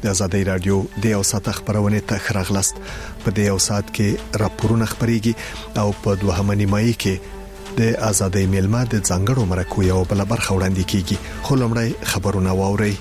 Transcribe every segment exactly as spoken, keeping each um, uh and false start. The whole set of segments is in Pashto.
د ازادي رادیو د اوسات خبرونه ته خراغلاست. په دې اوسات کې راپورونه خبريږي او په دوهمه نیمایي کې د ازادي میلمه د ځنګړو مرکو یو بل برخه وړاندې کیږي. خو لمړی خبرونه واوري.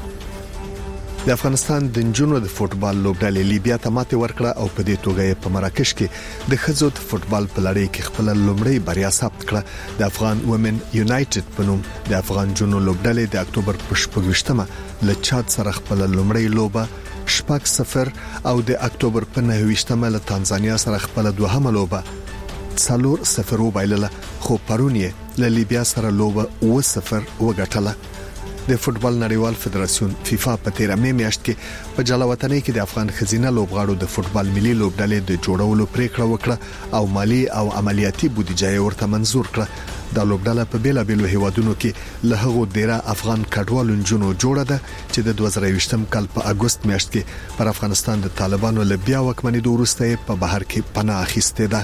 د افغانستان د جنونو د فوتبال لوبډلې لیبیا ته ماته ورکړه او په دې توګه په مراکش کې د خزو د فوتبال په لړۍ کې خپل لومړی بریا ثبت کړه. د افغان وومن یونایټډ په نوم د افغان جنونو لوبډلې د اکتوبر په شپږمه له چاد سره خپل لومړی لوبه شپږ صفر او د اکتوبر په نهمه له تانزانیا سره خپل دوهمه لوبه څلور صفر وبایلله. خو پرونی له لیبیا سره لوبه و صفر وګټله. د فوتبال نړیوال فدراسیون فیفا په تیره مې میاشت کې په جلاوطنۍ کې د افغان خزینه لوبغاړو د فوتبال ملي لوبډلې د جوړولو پریکړه وکړه او مالی او عملیاتي بودیجه ورته منزور کړه. د لوبډله په بیلابېلو هیوادونو کې له هغو ډیره افغان کډوالو جنونو جوړه ده چې د دوه زره یوولسم کال په اگست میاشت کې پر افغانستان د طالبانو له بیا واکمنۍ وروسته په بهر کې پناه اخیسته ده.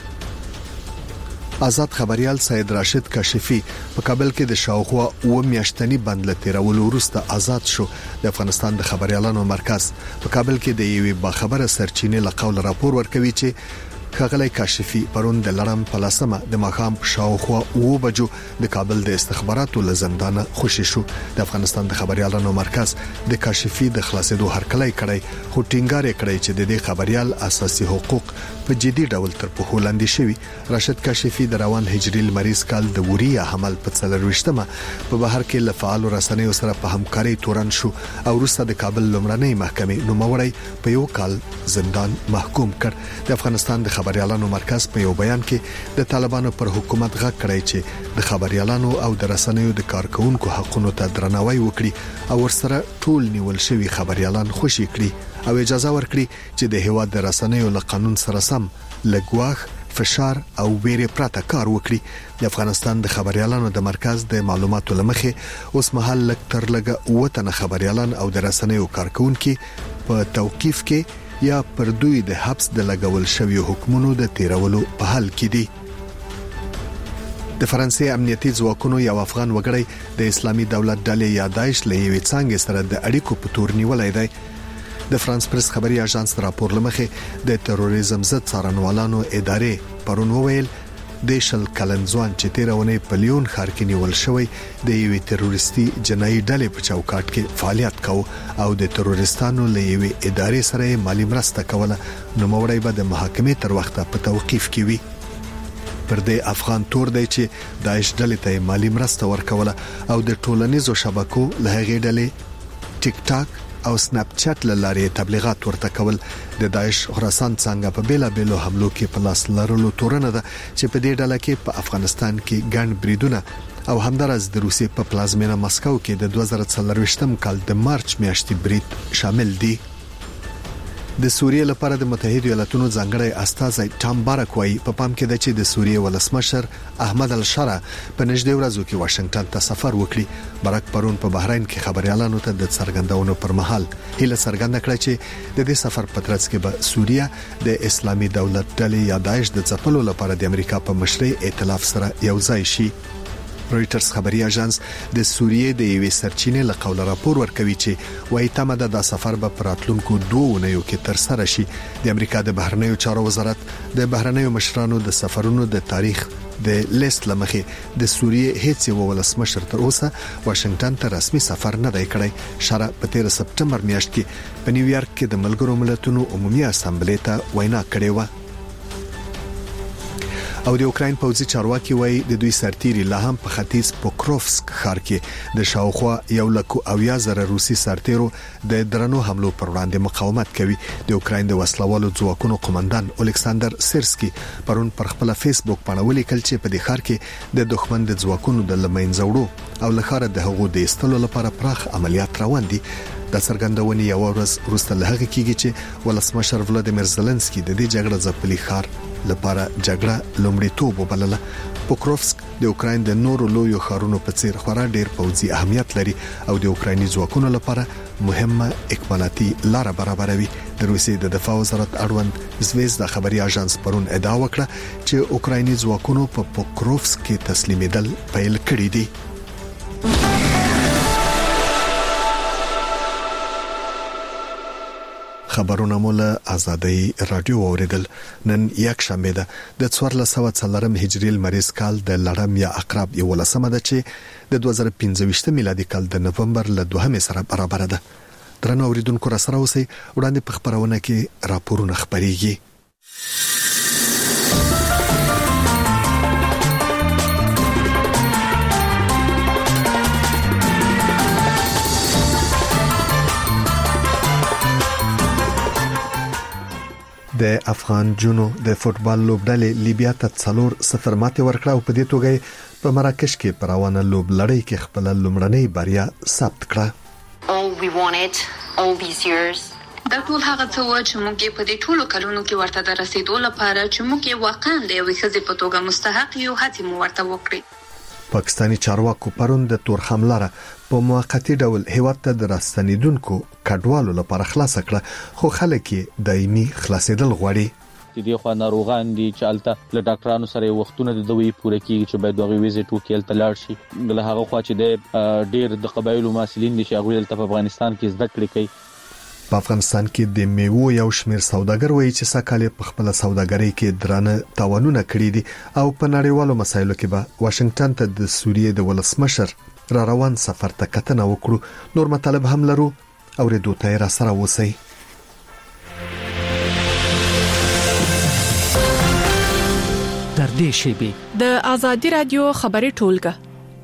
آزاد خبريال سید راشد کاشفی په کابل کې د شاوخوا او میاشتنی بند لتیرولو وروسته آزاد شو. د افغانستان د خبريالانو مرکز په کابل کې د یوې باخبره سرچینې له قول راپور ورکوي چې خغلی کاشفی پرون د لړم پلاسمه د مخام شاوخوا او بجو د کابل د استخباراتو لزندانه خوشی شو. د افغانستان د خبريالانو مرکز د کاشفی د خلاصېدو هرکلی کړی خو ټینګار کړی چې د دې خبريال اساسي حقوق په جدي ډول تر په هولاندې شوی. راشد کاشفی د روان هجري مریض کال د وریا حمل په څلرويشتمه په بهر کې له فعال رسنیو سره په همکاري تورن شو او وروسته د کابل لمړنۍ محکمې نوموړی په یو کال زندان محکوم کړ. د افغانستان د خبريالانو مرکز په یو بیان کې د طالبانو پر حکومت غږ کړی چې د خبريالانو او د رسنیو د کارکونکو حقوقو ته درناوی وکړي او ورسره ټول نیول شوی خبريالان خوشي کړي او اجازه ورکړي چې د هیواد د رسنیو له قانون سره سم لګواخ فشار او ویره پراته کار وکړي. د افغانستان د خبريالانو د مرکز د معلوماتو لمخې اوس مهال لک تر لګه وطن خبريالان او د رسنیو کارکونکو په توقيف کې یا پر دوی د حبس د لګول شوی حکمونو د تیرولو په حال کې دي. د فرانسې امنیتي ځواکونو یو افغان وګړی د اسلامي دولت ډلې یا داعش له یوې څنګه سره د اړیکو په تور نیولای دی. د فرانس پریس خبري اژانس راپور لمخې د تروریزم ضد څارنوالانو ادارې پرون وویل د شل کلنځوان چې تیرونه په لیون ښار کې نیول شوی د یوې تروریستي جنایي ډلې په چوکاټ کې فعالیت کاوه او د تروریستانو له یوې ادارې سره مالی مرسته کوله. نو موړی به د محاکمې تر وخته په توقيف کې وي. پر دې افغان تور دی چې داعش ډلې ته مالی مرسته ورکوله او د ټولنیزو شبکو له هغې ډلې ټیک ټاک او سناپ چات لاره تبلیغات ورته کول. د داعش خراسان څنګه په بیلا بیلو حملو کې په لاس لرلو تورنه ده چې په دې ډله کې په افغانستان کې ګڼ بریدونه او همدارس د روسیې په پلازمینه مسکو کې د دوه زره څلرويشتم کال د مارچ میاشتې برید شامل دي. د سوریې لپاره د متحده ایالاتونو ځانګړی استازی ټام بارک وايي په پام کې ده چې د سوریې ولسمشر احمد الشرا په نږدې ورځو کې واشنگټن ته سفر وکړي. بارک پرون په بحرین کې خبريالانو ته د څرګندونو پر مهال هیله څرګنده کړه چې د دې سفر په ترڅ کې به سوریه د اسلامي دولت ډلې یا داعش د ځپلو لپاره د امریکا په مشرۍ ائتلاف سره یو ځای شي. رويټرز خبري اژانس د سوریې د یوې سرچینې له قول راپور ورکوي چې وايي تمه ده د سفر په پراتلونکو دوه اونیو کې تر سره شي. د امریکا د بهرنیو چارو وزارت د بهرنیو مشرانو د سفرونو د تاریخ د لیست لمخې د سوریې هیڅ یو ولسمشر تر اوسه واشنگټن ته رسمي سفر نه دی کړی. شرع په تیر سپټمبر میاشت کې په نیویارک کې د ملګرو ملتونو عمومي اسامبلې ته وینا کړې و. او د اوکرين پوځي چارواکي وایي د دوی سرتیري لا هم په ختیځ پوکروفسک ښار کې د شاوخوا یو لکو او یا زره روسي سرتیرو د درنو حملو پر وړاندې مقاومت کوي. د اوکرين د وسلوالو ځواکونو قومندان الکساندر سیرسکي پرون پر خپل فیسبوک باندې ولیکل چې په دې ښار کې د دښمن د ځواکونو د لمنځوړو او لخر د هغو د استلو لپاره پراخ عملیات روان دي. د څرګندونې یو ورځ وروسته له هغه کېږي چې ولسمشر ولادیمیر زيلنسکي د دې جګړې ځپلي ښار لپاره جګړه لومړیتوب وبلله. پوکروفسک د اوکرين د نورو لویو ښارونو په څیر خورا ډیر پوځي اهمیت لري او د اوکرایني ځواکونو لپاره مهمه اکمالاتي لار برابروي. د روسیې د دفاع وزارت اړوند زویزدا خبري اژانس پرون ادعا وکړه چې اوکرایني ځواکونو په پوکروفسک کې تسلیمېدل پیل کړی دي. خبرونه مول آزادۍ رادیو اوریدل. نن یک شنبه ده د څوارلس سوه څلورم هجري لمریز کال د لړم یا عقرب یولسمه ده چې د دوه زره پنځه میلادي کال د نومبر له دوهمې سره برابر ده. درنو اوریدونکو را سره اوسئ، وړاندې په خبرونه کې راپورونه خبريږي. د افغان جنو د فوتبال لوبډلې لیبیا ته څلور صفر ماته ورکړه او په دې توګه په مراکش کې پر روانه لوبلړۍ کې خپل لومړنۍ بریا ثبت کړه. All we wanted all these years دا ټول هغه څه و چې موږ په دې ټولو کلونو کې ورته د رسیدو لپاره چې موږ واقعا د یوې ښځې په توګه مستحق یو هڅې مو ورته وکړې. پاکستاني چارواکو پرون د تور حمله په موقتی ډول هیواد ته د راستنیدونکو کډوالو لپاره خلاص کړه، خو خلک دایمي خلاصېدل غواړي. دي خو ناروغان دي چې الته له ډاکټرانو سره وختونه د دوی پوره کیږي چې باید دغه ویزټ وکړي تل لاړ شي. بل هغه خو چې د ډیر د قبایلو مسلین دي چې هغه تل په افغانستان کې زده کړې کوي. په افغانستان کې د میوو یو شمیر سوداګر وایي چې سکهاله په خپل سوداګرۍ کې درانه تاوانونه کړی دي او په نړیوالو مسایلو کې به واشنگټن ته د سوریې د ولسمشر را روان سفر ته کتنه وکړو. نور مطالب هم لرو او ردو ته را سره وسی. در دې شیبه د آزادی رادیو خبري ټولګه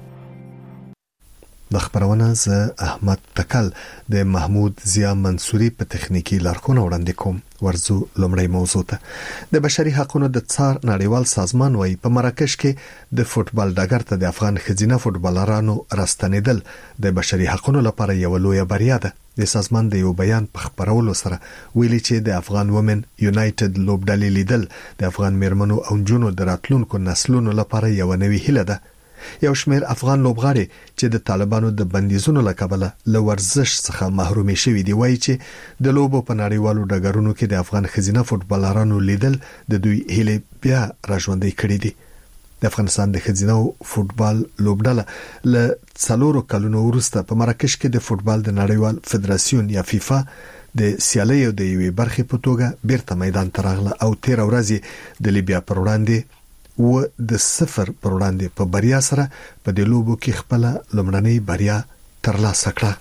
د خبرونه ز احمد تکل د محمود ضیا منصوري په تخنیکی لارښوونه وړاندې کوم. ورزو لومړی موضوع ته د بشري حقوقو د څار نړیوال سازمان وايي په مراکش کې د فوتبال ډګر ته د افغان خزینه فوتبالرانو راستنیدل د بشري حقوقو لپاره یو لوی بریا ده. د سازمان د یو بیان په خبرولو سره ویلي چې د افغان وومن یونایټډ لوبډلې لیدل د افغان میرمنو او جنونو د راتلونکو نسلونو لپاره یو نوې هیله ده. یو شمیر افغان لوبغاړي چې د طالبانو د بندیزونو لکبله له ورزش څخه محرومي شوي دي وایي چې د لوبو په نړیوالو ډګرونو کې د افغان خزینه فوتبالرانو لیدل د دوی هیله بیا راژوندۍ کړې دي. د افغانستان د خزینه فوتبال لوبډله له څلورو کلونو وروسته په مراکش کې د فوتبال د نړیوال فدراسیون یا فیفا د سیالیو د یوې برخې په توګه بیرته میدان ته راغله او تیر ورځ د لیبیا پر وړاندې و د صفر پر وړاندې په بریا سره په د لوبو کې خپل لومړنۍ بریا ترلاسه کړه.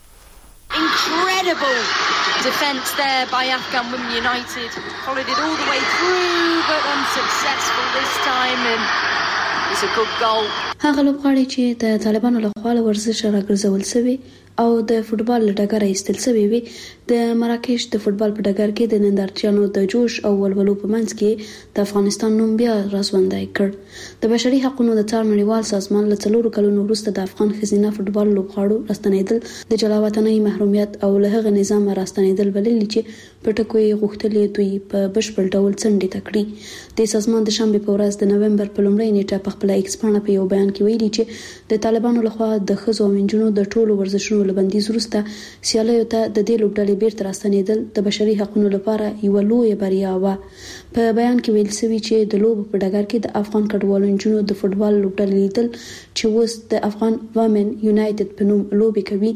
Incredible defense there by Afghan Women United. Followed it all the way through but unsuccessful this time and it's a good goal. هغه لوبغاړي چې د طالبانو لخوا ورزش راګرځول شوی او د فوتبال ډګر ایستل شوی وي د مراکش د فوتبال په ډګر کې د نندارچیانو د جوش او ولولو په منځ کې د افغانستان نوم بیا راځوندای کړ. د بشري حقوقو د څار نړیوال سازمان له څلورو کلونو وروسته د افغان خزینه فوتبال لوبغاړو راستنیدل د جلاوطنۍ محرومیت او له هغه نظام راستنیدل بلل چې پټکوي غوښتلې دوی په بشپړ ډول څنډې تکړي. د سازمان د شنبه په ورځ د نومبر په لومړۍ نیټه په خپل ایکس پاڼه په یو بیان کې ویلي چې د طالبانو لخوا د ښځو او نجونو د ټولو ورزشونو لبندیز وروسته سیالیو ته د دې لوبډلې بیرته راستنیدل د بشري حقوقو لپاره یو لوی بریا و. په بیان کې ویل شوی چې د لوب په ډګر کې د افغان کډوالو نجونو د فوتبال لوبډلې لیدل چې اوس د افغان وومن یونایټډ په نوم لوبي کوي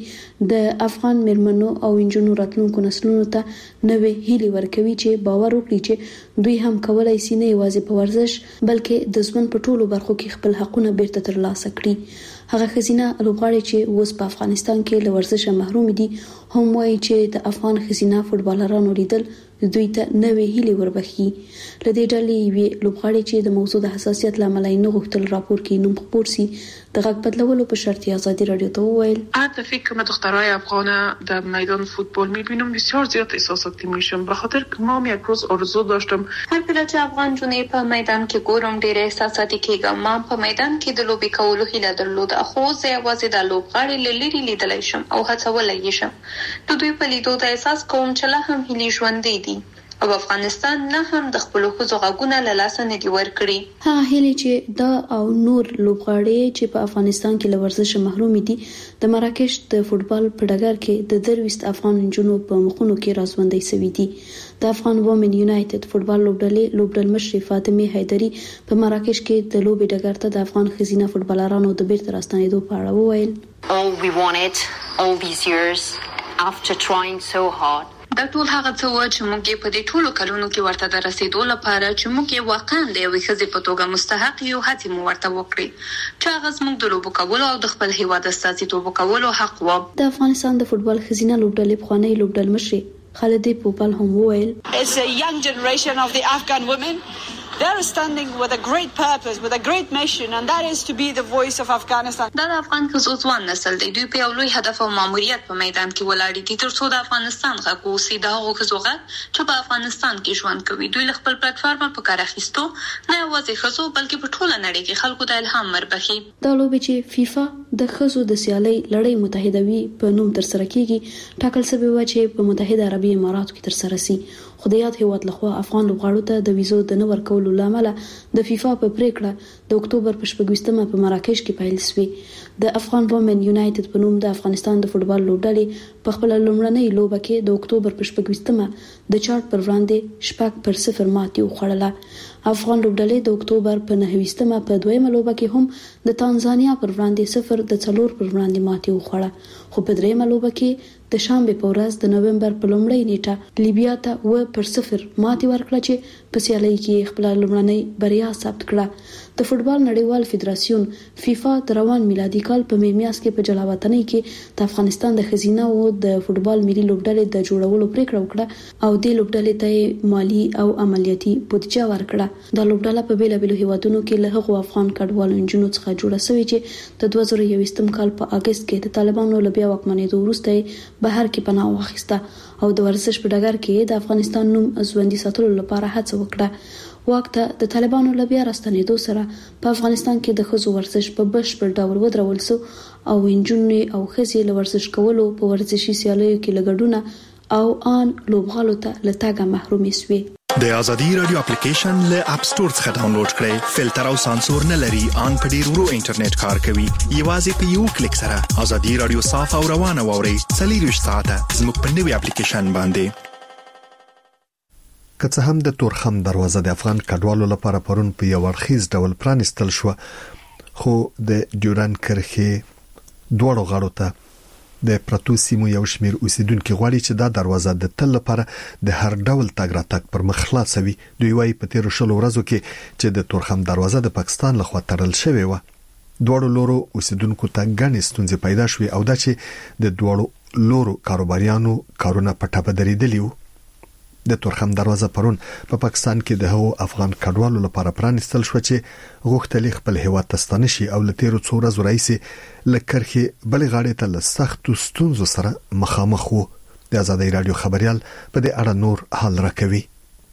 د افغان میرمنو او نجونو راتلونکو نسلونو ته نوې هیلې ورکوي چې باور وکړي چې دوی هم کولای شي نه یوازې په ورزش بلکې د ژوند په ټولو برخو کې خپل حقونه بیرته ترلاسه کړي. هغه خزینه لوبغاړي چې اوس په افغانستان کې له ورزشه محروم دي هم وایي چې د افغان خزینه فوتبالرانو لیدل دوی ته نوې هیلې وربخي. لدې ډلې وی لوبغاړي چې د موضوع د حساسیت لامل نه غوښتل راپور کې نوم خبر سي د غږ بدلولو په شرط آزادی رادیو ته وویل البته فکر کنم دخترای افغان در میدان فوتبال میبینم بسیار زیاد احساساتی میشم به خاطر که ما یک روز آرزو داشتم هر کله چې افغان جونې په میدان کې ګورم ډېر احساساتي کېږم. ما په میدان کې د لوبي کولو هیله درلوده خو زه یوازې د لوبغاړي له لرې لیدلی شم او هڅولی شم. د دوی په لیدو د احساس کوم چې لا هم هیلې ژوندۍ دي او افغانستان نه هم د خپل ښځو غږونه له لاسه نه دي ورکړي. هغه هیلې چې دا او نور لوبغاړي چې په افغانستان کې له ورزشه محروم دي د مراکش د فوتبال په ډګر کې د درويست افغان جنونو په مخونو کې راځوندۍ سوي دي. د افغان وومن یونایټډ فوتبال لوبډلې لوبډل مشر فاطمه حیدری په مراکش کې د لوبي ډګر ته د افغان خزینه فوتبالرانو د بیرته راستنیدو په اړه وویل All we wanted all these years after trying so hard دا ټول هغه څه و چې موږ په دې ټولو کلونو کې ورته د رسیدو لپاره چې موږ واقعا د یوې ښځې په توګه مستحق یو هڅې مو ورته وکړي چې هغه زموږ د لوبو کولو او د خپل هیواد استازیتوب کولو حق و. د افغانستان د فوټبال ښځینه لوبډلې پخوانی لوبډل مشري خالدې پوپل هم وویل It's a young generation of the Afghan women. They're standing with a great purpose, with a great mission, and that is to be the voice of Afghanistan. دا د افغان ښځو ځوان نسل دی. دوی په یو لوی هدف او ماموریت په میدان کې ولاړ دي ترڅو د افغانستان غږ واوسي. د هغو ښځو غږ چې په افغانستان کې ژوند کوي. دوی له خپل پلیټفارم په کار اخیستو نه یوازې ښځو بلکې په ټوله نړۍ کې خلکو ته الهام وربخي. دا لوبې چې فیفا د ښځو د سیالۍ لړۍ متحدوي په نوم ترسره کیږي ټاکل شوی و چې په متحده عربي اماراتو کې ترسره شي. خو د یاد هیواد لخوا افغان لوبغاړو ته د ویزو د نه ورکولو لامل د فیفا په پریکړه د اکتوبر په شپږمه په مراکش کې پیل شوی. د افغان وومن یونایټډ په نوم د افغانستان د فوټبال لوبډلې په خپل لومړنۍ لوبه کې د اکتوبر په شپږمه د چارت پر وړاندې شپږ پر صفر ماتې وخوړله. افغان لوبډلې د اکتوبر په نهمه په دویمه لوبه کې هم د تانزانیا پر وړاندې صفر د څلور پر وړاندې ماتې وخوړه. خو په دریمه لوبه کې د شنبه په ورځ د نوومبر په لومړۍ نیټه لیبیا ته و پر صفر ماتې ورکړه چې په سیالۍ کې خپل لومړنۍ بریا ثبت کړه. د فوټبال نړیوال فدراسیون فیفا د روان میلادي کال په میمیاس کې په جلاوطنۍ کې د افغانستان د ښځینه او د فوټبال ملي لوبډلې د جوړولو پریکړه وکړه او د لوبډلې ته مالی او عملیاتي بودجه ورکړه. د لوبډله په بیلابیلو هیوادونو کې له هغو افغان کډوالو انجونو څخه جوړه شوې چې د دوه زره یوویشتم کال په اگست کې د طالبانو له بیا واکمنېدو وروسته بهر کې پناه واخیسته او د ورزش په ډګر کې د افغانستان نوم ژوندي ساتلو لپاره هڅه وکړه. وخت د طالبانو له بیا راستنېدو سره په افغانستان کې د ښځو ورزش په بشپړ ډول ودرول شو او انجونې او ښځې له ورزش کولو په ورزشي سیالیو کې لګډونه او ان لوبغالو ته له تاګه محرومې شوې. د ازادي رادیو اپلیکیشن له اپ سٹور څخه ډاونلوډ کړئ. فلټر او سانسور نه لري، ان په ډیر ورو انټرنیټ کار کوي. یوازې په یو کلیک سره ازادي رادیو صاف او روانه ووري. څلور ساعته زموږ په نوي اپلیکیشن باندې. که څه هم د تورخم دروازه د افغان کډوالو لپاره پرون په یو ورخیز ډول پرانستل شو، خو د ډیورن کرښې دوړو غاړو ته د پرتو سیمو یو شمیر اوسیدونکو غواړي چې دا دروازه د تل لپاره د هر ډول تګ راتګ پر مخ خلاصوي. دوی وايي په تیر شلو ورځو کې چې د تورخم دروازه د پاکستان لخوا تړل شوې و، دوړو لورو اوسیدونکو ته ګڼې ستونزې پیدا شوې او دا چې د دوړو لورو کاروباریانو کارونه پټه بدریدلی وو. د تورخم دروازه پرون په پا پاکستان کې د هغو افغان کډوالو لپاره پرانستل شو چې غوښتل خپل هیواد ته ستانه شي او له تیر څو ورځې راځي لکرخه بل غاړې ته له سختو ستونزو سره مخامخ وو. د آزادۍ رادیو خبريال په دې اړه نور حال راکوي.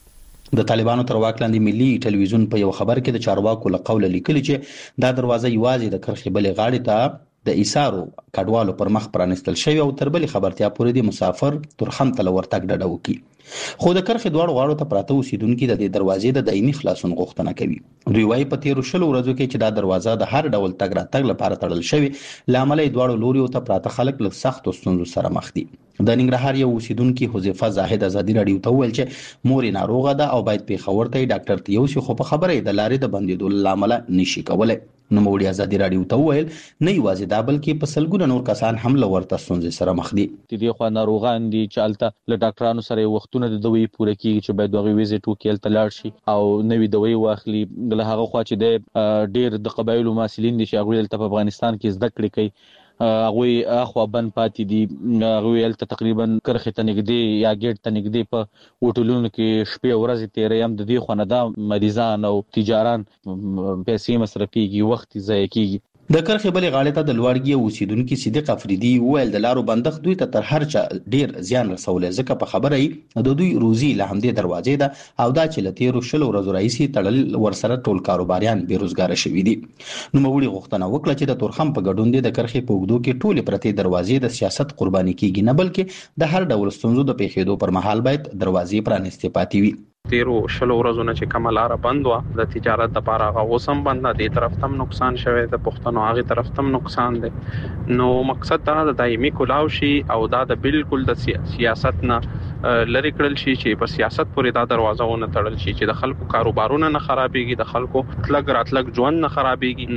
د طالبانو تر واک لاندې ملي ټلویزیون په یو خبر کې د چارواکو له قوله لیکلي چې دا دروازه یوازې د کرخه بل غاړې ته د ایثارو کډوالو پر مخ پرانستل شوی او تر بلې خبرتیا پورې د مسافر تورخم ته ورتګ ډډه وکړي. خو د کرخې دواړو غاړو ته پراته اوسیدونکو د دې دروازې د دایمي خلاصون غوښتنه کوي. دوی وايي په تیر شلو ورځو کې چې دا دروازه د هر ډول تګ راتګ لپاره تړل شوی، لامل یې دواړو لوري ته پراته خلک له سخت ستونزو سره مخ دي. د ننګرهار یو اوسیدونکو حذیفه زاهد آزادي رادیو ته ویل چې مور یې ناروغه ده او باید پیښور ته ډاکټر ته یوسي، خو په خبره د لارې د بندیدو لامل نشي کولای. نو مولي آزادي رادیو ته ویل نه یوازې دا بلکې په سلګونه نور کسان هم له ورته ستونزې سره مخ دي. د دې خو ناروغان دي چې الته له ډاکټرانو سره وختونه د دوی پوره کیږي چې باید دغه ویزټ وکړي ته لاړ شي او نوې دوی واخلي. له هغه خوا چې د ډیر د قبایلو مسلین دي چې هغه په افغانستان کې زده کړې کوي، هغه اخوا بن پاتې دي، هغه الته تقریبا کرخه ته نږدې یا ګیټ ته نږدې په هوټلونو کې شپې ورځې تیرې هم د دې خو نه دا مریضان او تجاران پیسې مصرفيږي، وخت ضایع کیږي. د کرخې بلې غاړې ته د لوړګي اوسیدونکو صدیق افریدي ویل د لارو بندښت دوی ته تر هر چا ډیر زیان رسولې، ځکه په خبره یې د دوی روزي له همدې دروازې ده او دا چې له تیرو شلو ورځو راهیسې تړل ورسره ټول کاروباریان بیروزګار شوي دي. نو مولي غوښتنه وکړه چې د تورخم په ګډون د کرخې په اوږدو کې ټولې پرتې دروازې د سیاست قرباني کیږي، نه بلکې د هر ډول ستونزو د پیښېدو پر مهال باید دروازې پرانستې پاتې وي. تیرو شلو ورځو نه چې کومه لار بند و د تجارت لپاره هغه اوسم بند ده، د طرف تم نقصان شوی، د پښتنو هغه طرف تم نقصان ده. نو مقصد دا د دایمي کلاو شي او دا د بالکل د سیاست نه لری کړل شي چې په سیاست پورې دا دروازه ونه تړل شي چې د خلکو کاروبارونه نه خرابېږي، د خلکو تلګ راتلګ ژوند نه خرابېږي.